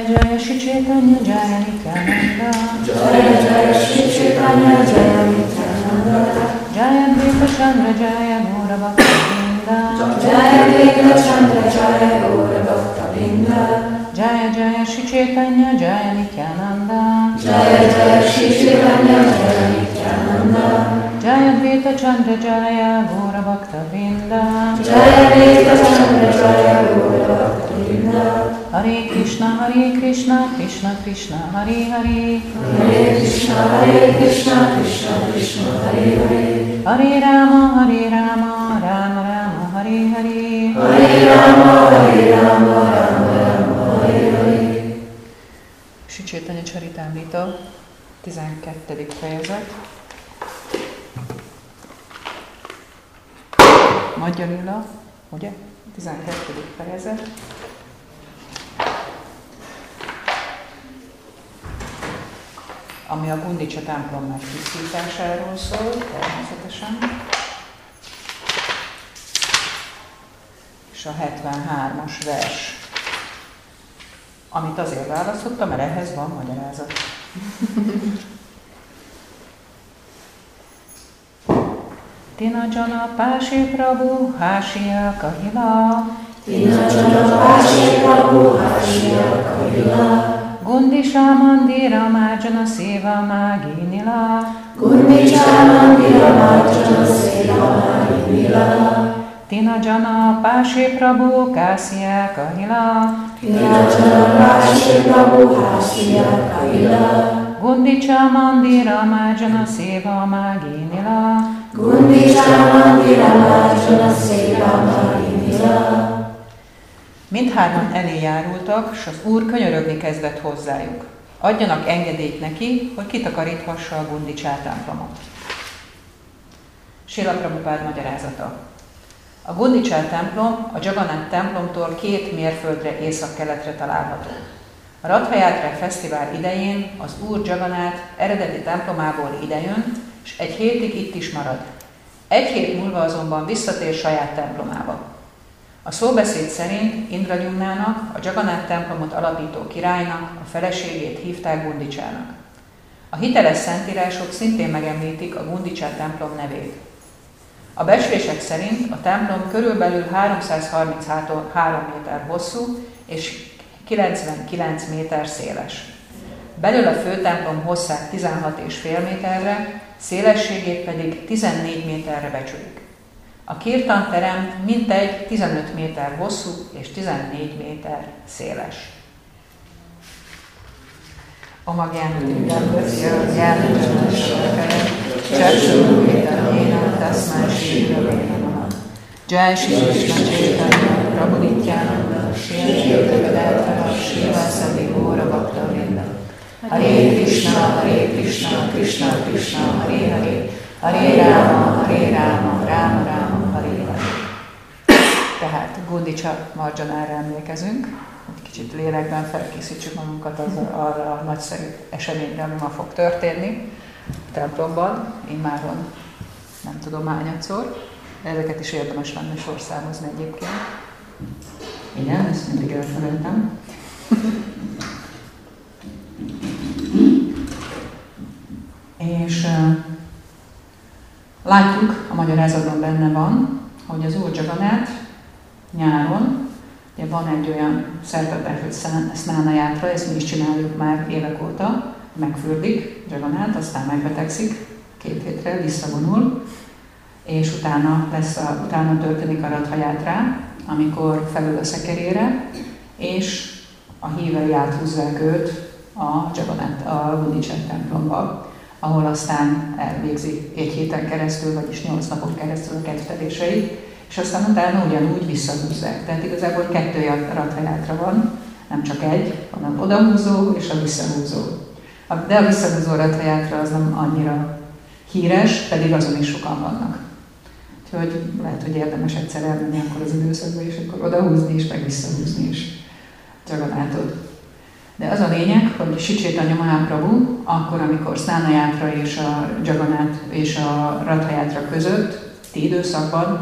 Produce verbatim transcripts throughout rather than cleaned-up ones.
Jaya Shri Chaitanya Jaya Nityananda Jaya Jaya Shri Chaitanya Jaya Nityananda Jaya Advaita Chandra Jaya Gaura Bhakta-vrinda Jaya Advaita Chandra Jaya Gaura Bhakta-vrinda Jaya Jaya Shri Chaitanya Jaya Nityananda Jaya Jaya Shri Chaitanya Jaya Nityananda Jaya Advaita Chandra Jaya Gaura Bhakta-vrinda Jaya Advaita Chandra Jaya Gaura Bhakta-vrinda Hare Krishna Hare Krishna Krishna Krishna Hare Hare Hare Krishna Hare Krishna Krishna Krishna Hare Hare Hare Rama Hare Rama Rama Rama Hare Hare Hare Rama Hare Rama Rama Rama Hare Hare. Sri Chaitanya Charitamrita, tizenkettedik fejezet. Madhya Lila, ugye? tizenkettedik fejezet. Ami a Gundicsa templom megtisztításáról szól, természetesen. És a hetvenhármas vers, amit azért választottam, mert ehhez van magyarázat. Tina Jana Pási Prabhu Hásia Kahila Tina Jana Pási Prabhu Hásia Kahila Gundisha Mandira Marjana Seva Maginila Gundisha Mandira Marjana Seva Maginila Tina Jana Pási Prabhu Kásia Kahila Tina Jana Pási Prabhu Hásia Kahila Gundisha Mandira Marjana Seva Maginila Gundisha Mandira Marjana Seva Maginila. Mindhárman elé járultak, s az Úr könyörögni kezdett hozzájuk. Adjanak engedélyt neki, hogy kitakaríthassa a Gundicsá templomot. Srila Prabhupád magyarázata. A Gundicsá templom a Jagannath templomtól két mérföldre észak-keletre található. A Ratha Játra fesztivál idején az Úr Jagannath eredeti templomából idejön, és egy hétig itt is marad. Egy hét múlva azonban visszatér saját templomába. A szóbeszéd szerint Indradyumnának, a Jagannath templomot alapító királynak a feleségét hívták Gundicsának. A hiteles szentírások szintén megemlítik a Gundicsá templom nevét. A becslések szerint a templom körülbelül háromszázharminchárom méter hosszú és kilencvenkilenc méter széles. Belül a főtemplom hosszát tizenhat egész öt méterre, szélességét pedig tizennégy méterre becsülik. A kirtanterem mintegy tizenöt méter hosszú és tizennégy méter széles. Oma Gyánatindambasya Gyánatindambasya Csakshurvétanjéna Tasmai Shrivavénamaha Jai Shri Krishna Chaitanya Prabhu Nityananda Shri Advaita Gadadhara Srivasadi Gaura Bhakta-vrinda Hare Krishna Hare Krishna Krishna Krishna Hare Hare Hare Rama Hare Rama Rama Rama Hare Hare. Tehát Gundicsa Marjanára emlékezünk, hogy kicsit lélekben felkészítsük magunkat az, arra a nagyszerű eseményre, ami ma fog történni a templomban, immáron nem tudom hányadszor, de ezeket is érdemes lenne sorszámozni egyébként. Igen, ezt mindig elfelejtem. És uh, látjuk, a magyarázatban benne van, hogy az Úr Jagannath nyáron, ugye van egy olyan szertartás, hogy Snána Játra, ezt mi is csináljuk már évek óta, megfürdik Jagannath, aztán megbetegszik, két hétre visszavonul, és utána, lesz a, utána történik a Ratha Játrá, amikor felül a szekerére, és a hívei áthúzzák őt a Jagannath, a Gundicsá templomba, ahol aztán elvégzi egy héten keresztül, vagyis nyolc napon keresztül a kedvteléseit, és aztán utána ugyanúgy visszahúzzák. Tehát igazából kettő Ratha Játra van, nem csak egy, hanem odahúzó és a visszahúzó. De a visszahúzó Ratha Játra az nem annyira híres, pedig azon is sokan vannak. Úgyhogy lehet, hogy érdemes egyszer elmenni akkor az időszakba, és akkor odahúzni is, meg visszahúzni is Jagannathot. De az a lényeg, hogy Sri Chaitanya Mahaprabhu, akkor, amikor Snána Játra és a Jagannath és a Ratha Játra között, ti időszakban,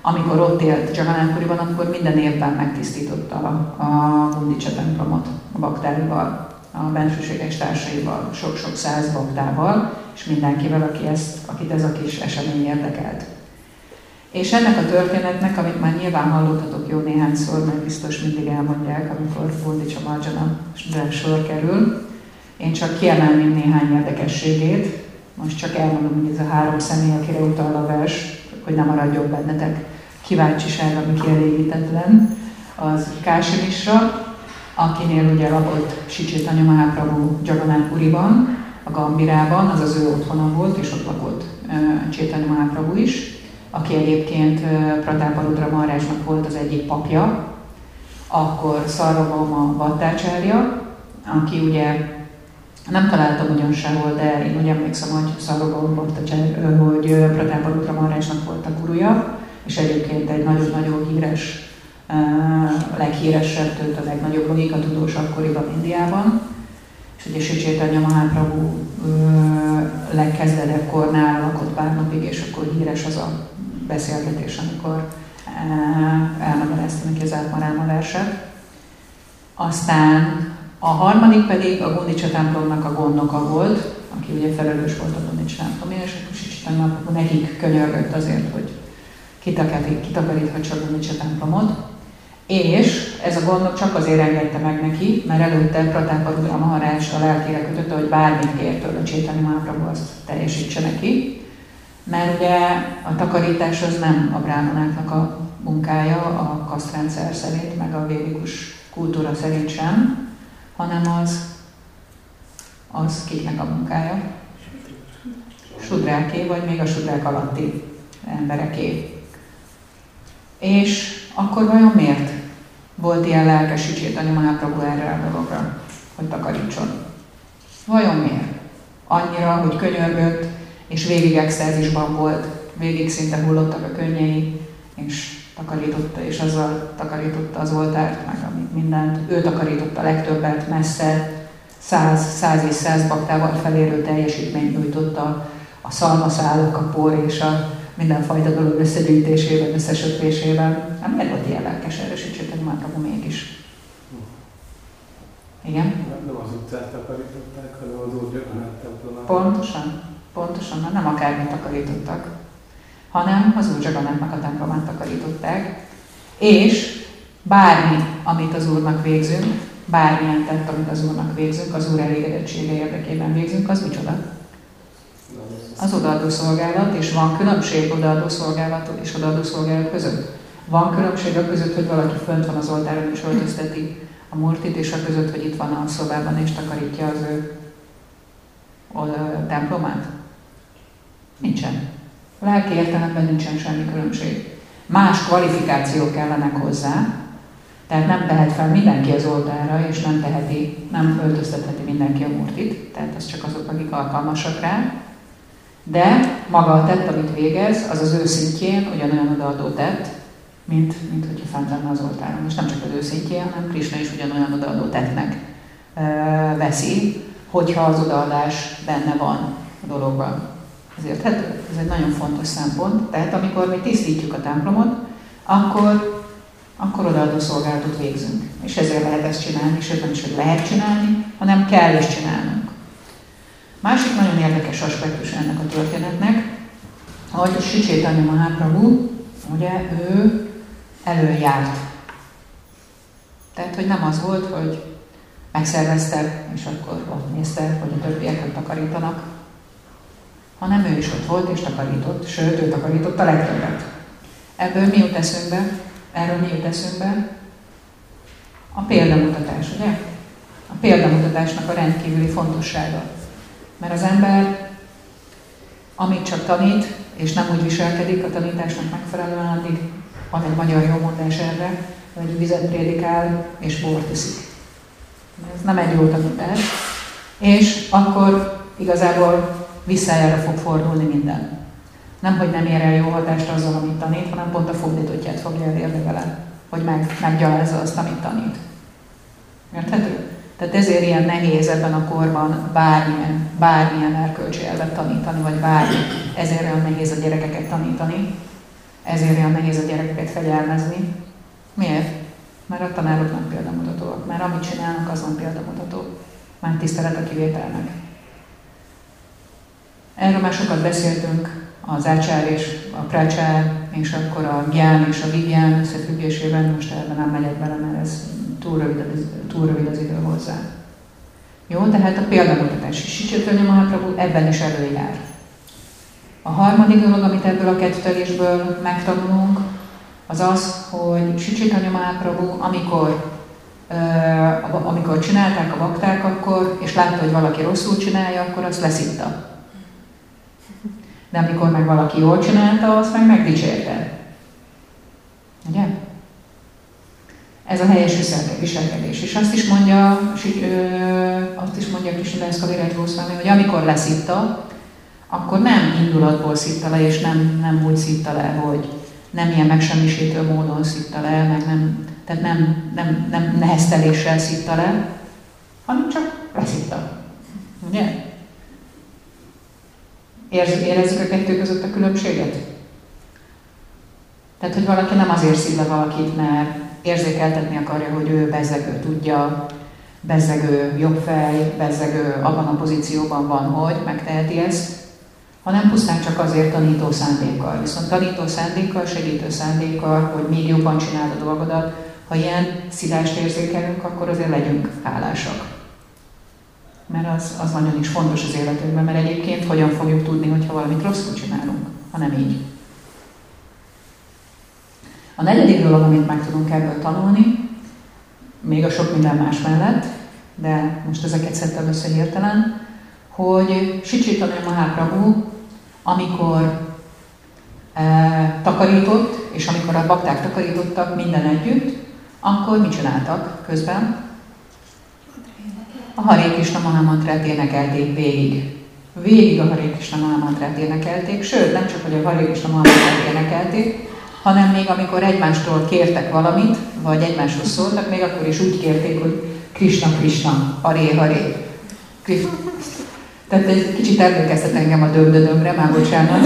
amikor ott élt Jagannath-puriban, akkor minden évben megtisztította a Gundicha templomot a baktáival, a bensőséges társaival, sok-sok száz baktával, és mindenkivel, aki ezt, akit ez a kis esemény érdekelt. És ennek a történetnek, amit már nyilván hallottatok jó néhányszor, mert biztos mindig elmondják, amikor Gundicha Marjana-ra sor kerül, én csak kiemelném néhány érdekességét. Most csak elmondom, hogy ez a három személy, akire utal a vers, hogy nem maradjon bennetek kíváncsiság, ami kielégítetlen, az Kási Misra, akinél ugye lakott Sri Chaitanya Mahaprabhu Jagannath-puriban, a Gambirában, az az ő otthona volt, és ott lakott uh, Chaitanya Mahaprabhu is, aki egyébként uh, Pratáparudra Maharajnak volt az egyik papja, akkor Sarvabhauma Bhattacharya, aki ugye nem találtam ugyan sehol, de én úgy emlékszem, hogy Sarvabhauma Bhattacharya, hogy Pratáparudra Maharajnak volt a guruja, és egyébként egy nagyon-nagyon híres, uh, leghíresebb, tőt a legnagyobb logika tudós akkoriban Indiában. És ugye Sri Chaitanya Mahaprabhu uh, legkezdedekkor lakott pár napig, és akkor híres az a beszélgetés, amikor uh, elmagyarázta neki az Átmaráma verset. Aztán a harmadik pedig a Gundicha templomnak a gondnoka volt, aki ugye felelős volt a Gundicha templomért, és akkor Sri Chaitanya Mahaprabhu nekik könyörgött azért, hogy kitakaríthatsa a Gundicha templomot. És ez a gondnok csak azért engedte meg neki, mert előtte Pratáparudra Maharaj a lelkére kötötte, hogy bármit kér tőle a Chaitanya Mahaprabhu, azt teljesítse neki. Mert ugye a takarítás az nem a bráhmanáknak a munkája, a kasztrendszer szerint, meg a védikus kultúra szerint sem, hanem az, az kiknek a munkája? Sudráké, vagy még a sudrák alatti embereké. És akkor vajon miért volt ilyen lelkes Sri Chaitanya Mahaprabhu erre a dologra, hogy takarítson? Vajon miért? Annyira, hogy könyörgött, és végig extázisban volt, végig szinte hullottak a könnyei, és takarította, és azzal takarította az oltárt, meg amit mindent. Ő takarította a legtöbbet, messze, száz, száz és száz baktával felérő teljesítményt nyújtotta a szalmaszálok, a por és a mindenfajta dolog összegyűjtésében, összesöpésében. Nem miért volt ilyen lelkes erre Sri Chaitanya Mahaprabhu mégis? Igen? Nem az utcát takarították, hanem az Úr Jagannath templomát. Pontosan, pontosan, mert nem akármit takarítottak, hanem az Úr Jagannatnak a templomát takarították, és bármi, amit az Úrnak végzünk, bármilyen tett, amit az Úrnak végzünk, az Úr elégedettsége érdekében végzünk, az micsoda? Az odaadó szolgálat, és van különbség odaadó szolgálat és odaadó szolgálat között. Van különbség a között, hogy valaki fönt van az oltáron és öltözteti a murtit, és a között, hogy itt van a szobában és takarítja az ő templomát? Nincsen. A lelki értelemben nincsen semmi különbség. Más kvalifikációk kellenek hozzá, tehát nem tehet fel mindenki az oltárra, és nem teheti, nem öltöztetheti mindenki a murtit, tehát az csak azok, akik alkalmasak rá. De maga a tett, amit végez, az az ő szintjén ugyanolyan odaadó tett, mint, mint hogyha fent lenne az oltáron. És nem csak az ő szintjén, hanem Krishna is ugyanolyan odaadó tettnek e, veszi, hogyha az odaadás benne van a dologban. Ez érthető? Ez egy nagyon fontos szempont. Tehát amikor mi tisztítjuk a templomot, akkor, akkor odaadó szolgálatot végzünk. És ezért lehet ezt csinálni, sőt nem is, hogy lehet csinálni, hanem kell is csinálnunk. Másik nagyon érdekes aspektus ennek a történetnek, hogy Sri Chaitanya Mahaprabhu, ugye ő előjárt. Tehát, hogy nem az volt, hogy megszervezte, és akkor ott nézte, hogy a többiek hogy takarítanak, hanem ő is ott volt és takarított, sőt, ő takarított a legtöbbet. Ebből mi jut eszünkbe? Erről mi jut eszünkbe? A példamutatás, ugye? A példamutatásnak a rendkívüli fontossága. Mert az ember, amit csak tanít, és nem úgy viselkedik a tanításnak megfelelően, addig van egy magyar jó mondás erre, hogy vizet prédikál és bort iszik. Ez nem egy jó tanítás. És akkor igazából visszájára fog fordulni minden. Nem, hogy nem ér el jó hatást azzal, amit tanít, hanem pont a fordítottját fogja elérni vele, hogy meg, meggyalázza azt, amit tanít. Érthető? Tehát ezért ilyen nehéz ebben a korban bármilyen, bármilyen erkölcsi elvet tanítani, vagy bármi. Ezért olyan nehéz a gyerekeket tanítani, ezért olyan nehéz a gyerekeket fegyelmezni. Miért? Mert a tanárok nem példamutatóak. Már amit csinálnak, az nem példamutató. Már tisztelet a kivételnek. Erről már sokat beszéltünk, az ácsár és a prácsár, és akkor a gyán és a vigyán összefüggésében, most ebben nem megyek bele, mert ez túl rövid, túl rövid az idő hozzá. Jó, tehát a példamutatás is. Sri Chaitanya Mahaprabhu ebben is előjár. A harmadik dolog, amit ebből a kettelésből megtanulunk, az az, hogy Sri Chaitanya Mahaprabhu, amikor, uh, amikor csinálták a bakták akkor, és látta, hogy valaki rosszul csinálja, akkor azt leszitta. De amikor meg valaki jól csinálta, azt meg megdicsérte. Ugye? Ez a helyes viselkedés. És azt is mondja, azt is mondja Krishnadás Kaviraj Goswami, hogy amikor leszitta, akkor nem indulatból szitta le, és nem, nem úgy szitta le, hogy nem ilyen megsemmisítő módon szitta le, meg nem, tehát nem, nem, nem nehezteléssel szitta le, hanem csak leszitta. Ugye? Érezzük a kettő között a különbséget? Tehát, hogy valaki nem azért szív le valakit, mert érzékeltetni akarja, hogy ő bezzegő tudja, bezzegő jobb fej, bezzegő abban a pozícióban van, hogy megteheti ezt, hanem pusztán csak azért tanító szándékkal. Viszont tanító szándékkal, segítő szándékkal, hogy még jobban csináld a dolgodat, ha ilyen szilást érzékelünk, akkor azért legyünk hálásak. Mert az, az nagyon is fontos az életünkben, mert egyébként hogyan fogjuk tudni, hogyha valamit rosszul csinálunk, ha nem így. A negyedik dolog, amit meg tudunk ebből tanulni, még a sok minden más mellett, de most ezeket szedtem össze hirtelen, hogy Sri Chaitanya Mahaprabhu, amikor e, takarított, és amikor a bakták takarítottak minden együtt, akkor mit csináltak közben? A Hare Krishna Mahamantrát énekelték végig. Végig a Hare Krishna Mahamantrát énekelték, sőt, nem csak, hogy a Hare Krishna Mahamantrát énekelték, hanem még amikor egymástól kértek valamit, vagy egymáshoz szóltak, még akkor is úgy kérték, hogy Krishna Krishna, Hare Hare. Tehát egy kicsit emlékeztet engem a dömdödömre, már bocsánat,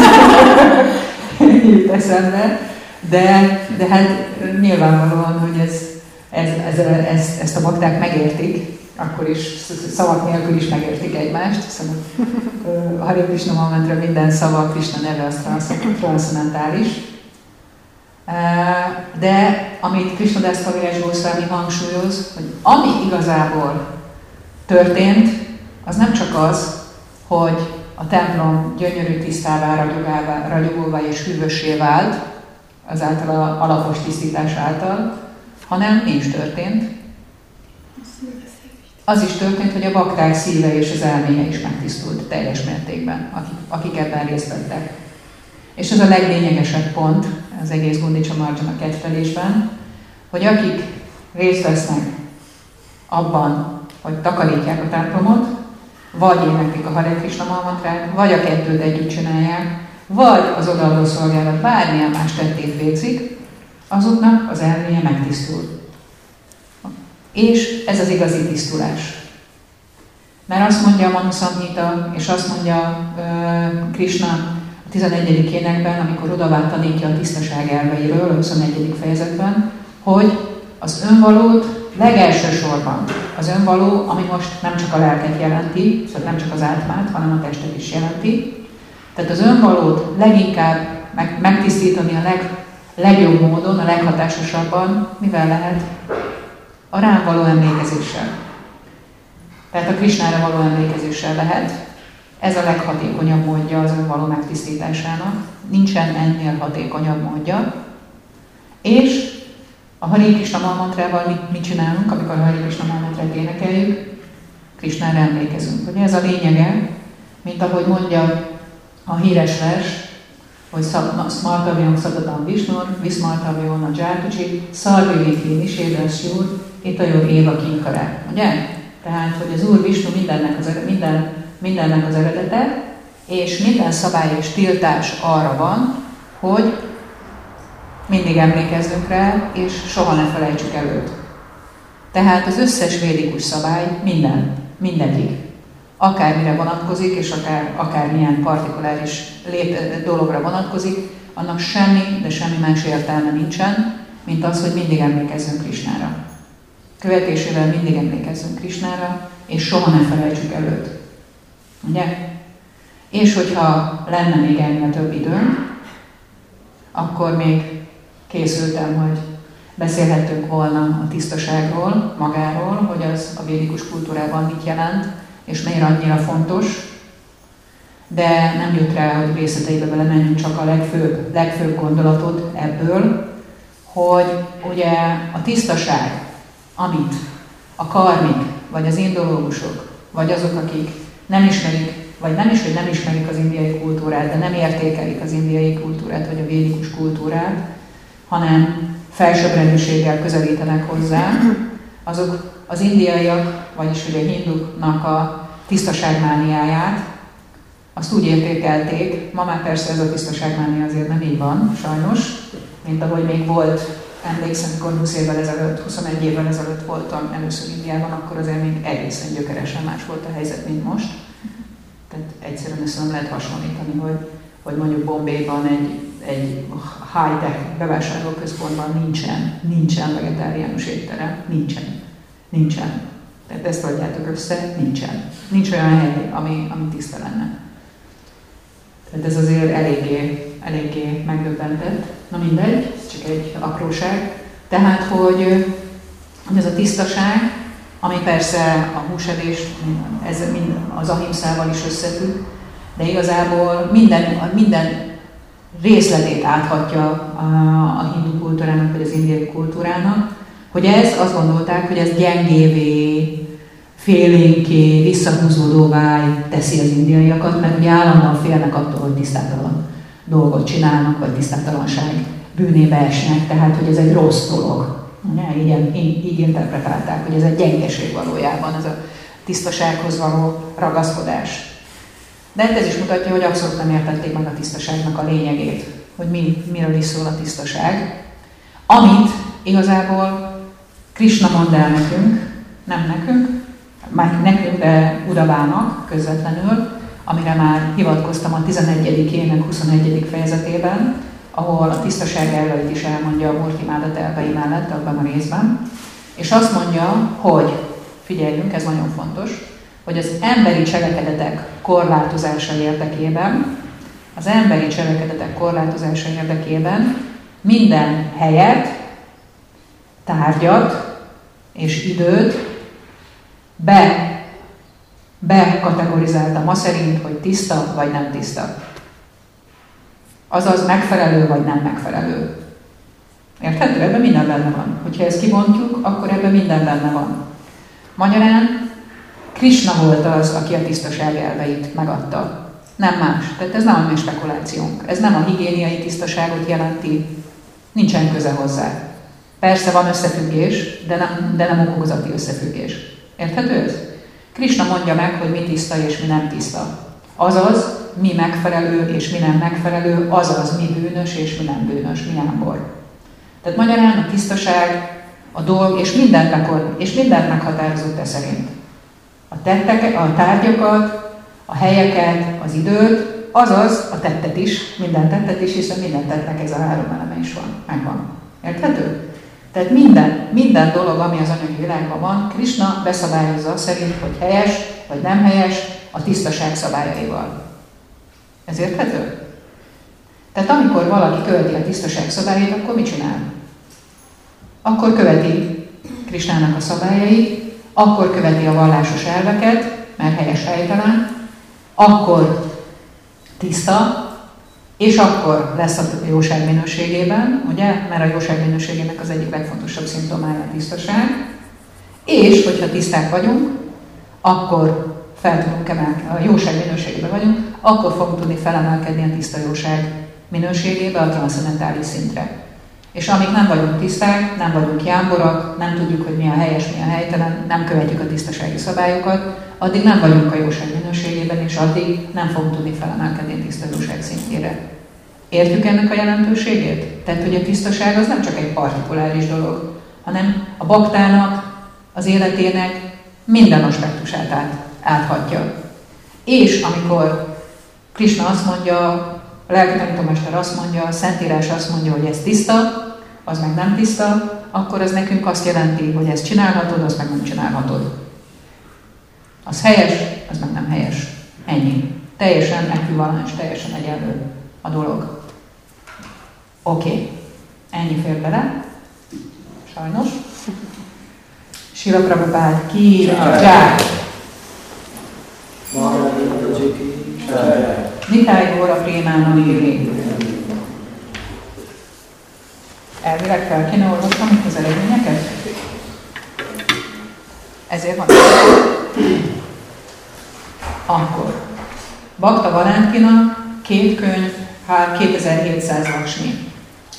jut eszembe, de, de hát nyilvánvalóan, hogy ez, ez, ez, ez, ezt a bakták megértik, akkor is szavak nélkül is megértik egymást, hiszen a Hare Krishna Mahamantra minden szava, Krishna neve az transzcendentális. De amit Krishnadás Kaviraj Goswami hangsúlyoz, hogy ami igazából történt, az nem csak az, hogy a templom gyönyörű tisztává, ragyogóvá és hűvössé vált, azáltal a alapos tisztítás által, hanem mi is történt. Az is történt, hogy a bakták szíve és az elméje is megtisztult teljes mértékben, akik, akik ebben részt vettek. És ez a leglényegesebb pont az egész Gundicha Marjana kettelésben, hogy akik részt vesznek abban, hogy takarítják a templomot, vagy éneklik a Hare Krishna Mahamantrát, vagy a kettőt együtt csinálják, vagy az odaadó szolgálat bármilyen más tettét végzik, azoknak az elméje megtisztul. És ez az igazi tisztulás. Mert azt mondja a Manu Samhita, és azt mondja uh, Krishna a tizenegyedik énekben, amikor odavát tanítja a tisztaság elveiről, a huszonegyedik fejezetben, hogy az önvalót legelső sorban, az önvaló, ami most nem csak a lelket jelenti, szóval nem csak az átmát, hanem a testet is jelenti. Tehát az önvalót leginkább meg, megtisztítani a leg, legjobb módon, a leghatásosabban, mivel lehet? A rám való emlékezéssel. Tehát a Krishnára való emlékezéssel lehet. Ez a leghatékonyabb módja az önvaló megtisztításának. Nincsen ennél hatékonyabb módja. És a Hare Krishna Mahamantrával mit, mit csinálunk, amikor a Hare Krishna Mahamantrát énekeljük? Krishnára emlékezünk. Ugye ez a lényege, mint ahogy mondja a híres vers, hogy Smartavyam Satatam Vishnur, Vismartavyam a Jártucsi, Szarvivithi Nisédasjúr, Itajor Éva Kinkará. Ugye? Tehát, hogy az Úr Vishnu mindennek az, minden, mindennek az eredete, és minden szabály és tiltás arra van, hogy mindig emlékezzünk rá, és soha ne felejtsük el őt. Tehát az összes védikus szabály minden, mindegyik, akármire vonatkozik, és akár, akármilyen partikuláris lép, dologra vonatkozik, annak semmi, de semmi más értelme nincsen, mint az, hogy mindig emlékezzünk Krisnára. Követésével mindig emlékezzünk Krisnára, és soha ne felejtsük el őt. Ugye? És hogyha lenne még ennél több időm, akkor még készültem, hogy beszélhettünk volna a tisztaságról, magáról, hogy az a védikus kultúrában mit jelent, és miért annyira fontos, de nem jut rá, hogy részleteibe belemenjünk, csak a legfőbb, legfőbb gondolatot ebből, hogy ugye a tisztaság, amit a karmik, vagy az indológusok, vagy azok, akik nem ismerik, vagy nem is, hogy nem ismerik az indiai kultúrát, de nem értékelik az indiai kultúrát, vagy a védikus kultúrát, hanem felsőbbrendűséggel közelítenek hozzá, azok az indiaiak, vagyis ugye a hinduknak a tisztaságmániáját, azt úgy értékelték, ma már persze ez a tisztaságmánia azért nem így van, sajnos, mint ahogy még volt, emlékszem, amikor húsz évvel ezelőtt, huszonegy évvel ezelőtt voltam először Indiában, akkor azért még egészen gyökeresen más volt a helyzet, mint most. Tehát egyszerűen ezt nem lehet hasonlítani, hogy, hogy mondjuk Bombayban egy, egy high-tech bevásárlóközpontban nincsen, nincsen vegetáriánus étterem, nincsen, nincsen. Tehát ezt adjátok össze, nincsen. Nincs olyan hely, ami, ami tiszta lenne. Tehát ez azért eléggé, eléggé megdöbbentett. Na mindegy, ez csak egy apróság. Tehát, hogy, hogy ez a tisztaság, ami persze a húsevés, ez az ahimszával is összefügg, de igazából minden, minden részletét áthatja a, a hindu kultúrának, vagy az indiai kultúrának, hogy ez, azt gondolták, hogy ez gyengévé, félénké, visszahúzódóvá teszi az indiaiakat, mert ugye állandóan félnek attól, hogy tisztátalan dolgot csinálnak, vagy tisztátalanság bűnébe esnek, tehát hogy ez egy rossz dolog. Így, így, így interpretálták, hogy ez egy gyengeség valójában, ez a tisztasághoz való ragaszkodás. De ez is mutatja, hogy abszolút nem értették meg a tisztaságnak a lényegét, hogy mi, miről is szól a tisztaság, amit igazából Krishna mond el nekünk, nem nekünk, már nekünk, de Udavának közvetlenül, amire már hivatkoztam a tizennegyedik ének huszonegyedik fejezetében, ahol a tisztaság elveit is elmondja a Murtimádat elvei mellett abban a részben, és azt mondja, hogy, figyeljünk, ez nagyon fontos, hogy az emberi cselekedetek korlátozása érdekében, az emberi cselekedetek korlátozása érdekében minden helyet, tárgyat és időt be, bekategorizáltam azt szerint, hogy tiszta vagy nem tiszta. Azaz megfelelő vagy nem megfelelő. Érthető? Ebben minden benne van. Hogyha ezt kibontjuk, akkor ebben minden benne van. Magyarán Krishna volt az, aki a tisztaság elveit megadta. Nem más. Tehát ez nem a mi spekulációnk. Ez nem a higiéniai tisztaságot jelenti. Nincsen köze hozzá. Persze van összefüggés, de nem, de nem okozati összefüggés. Érthető ez? Krishna mondja meg, hogy mi tiszta és mi nem tiszta. Azaz, mi megfelelő és mi nem megfelelő, azaz, mi bűnös és mi nem bűnös, mi ámbor. Tehát magyarán a tisztaság, a dolg, és mindent, megor, és mindent meghatározott e szerint. A, tettek, a tárgyakat, a helyeket, az időt, azaz a tettet is, minden tettet is, hiszen minden tettnek ez a három eleme is van, megvan. Érthető? Tehát minden, minden dolog, ami az anyagi világban van, Krishna beszabályozza szerint, hogy helyes vagy nem helyes, a tisztaság szabályaival. Ez érthető? Tehát amikor valaki követi a tisztaság szabályait, akkor mit csinál? Akkor követi Krishnának a szabályait, akkor követi a vallásos elveket, mert helyes helytelen, akkor tiszta, és akkor lesz a jóság minőségében, ugye? Mert a jóság minőségének az egyik legfontosabb szimptomája a tisztaság. És, hogyha tiszták vagyunk, akkor fel tudunk emelkedni, a jóság minőségében vagyunk, akkor fogunk tudni felemelkedni a tiszta jóság minőségébe, a transzcendentális szintre. És amíg nem vagyunk tiszták, nem vagyunk jámborak, nem tudjuk, hogy mi a helyes, mi a helytelen, nem követjük a tisztasági szabályokat, addig nem vagyunk a jóság minőségében, és addig nem fogunk tudni felemelkedni a tiszta jóság szintjére. Értjük ennek a jelentőségét? Tehát, hogy a tisztaság az nem csak egy partikuláris dolog, hanem a baktának, az életének minden aspektusát át, áthatja. És amikor Krishna azt mondja, a lelki tanítómester azt mondja, a Szentírás azt mondja, hogy ez tiszta, az meg nem tiszta, akkor ez nekünk azt jelenti, hogy ezt csinálhatod, azt meg nem csinálhatod. Az helyes, az meg nem helyes. Ennyi. Teljesen ekvivalens, teljesen egyenlő a dolog. Oké. Okay. Ennyi fér bele. Sajnos. Srila Prabhupád ki, Jai. Nitály Góra Prémánamiri. Elvileg fel kéne olvasnom itt az eredményeket? Ezért van. Akkor. Bhakta Valentina, két könyv, kétezer-hétszáz laksmi.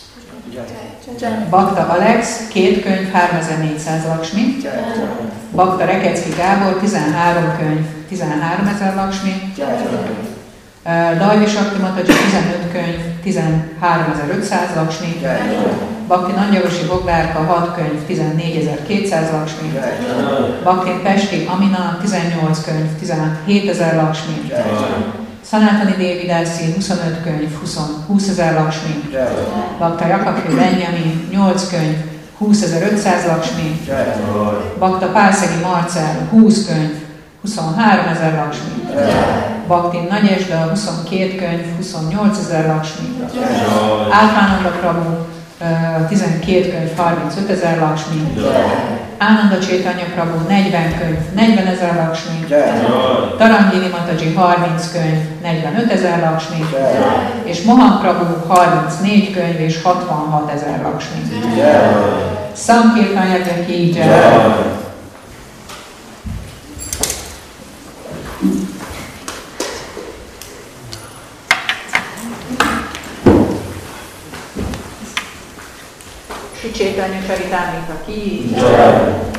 Bhakta Alex, két könyv, háromezer-négyszáz laksmi. Bhakta Rekecki Gábor, tizenhárom könyv, tizenháromezer laksmi. Dajvi Sakti Mataji, tizenöt könyv, tizenháromezer-ötszáz laksmi. Bhakti Nangyavosi Boglárka, hat könyv, tizennégyezer-kétszáz laksmi. Bhakti Pesti Amina, tizennyolc könyv, tizenhétezer laksmi. Sanatani Devi Dasi, huszonöt könyv, húszezer laksmi. Bhakta Jakabhi Benjamin, nyolc könyv, húszezer-ötszáz laksmi. Bhakta Pálszegi Marcell, húsz könyv, huszonháromezer laksmi. Bhakti Nagyesda, huszonkét könyv, huszonnyolcezer laksmi. Átmánanda Prabhu, tizenkét könyv, harmincötezer laksmi. Ánanda Csétanya Prabhu, negyven könyv, negyvenezer laksmi. Tarangini Mataji, harminc könyv, negyvenötezer laksmi. És Mohan Prabhu, harmincnégy könyv és hatvanhatezer laksmi. Sankirtanya ki Jai. Sri Chaitanya Charitamrita ki Jai.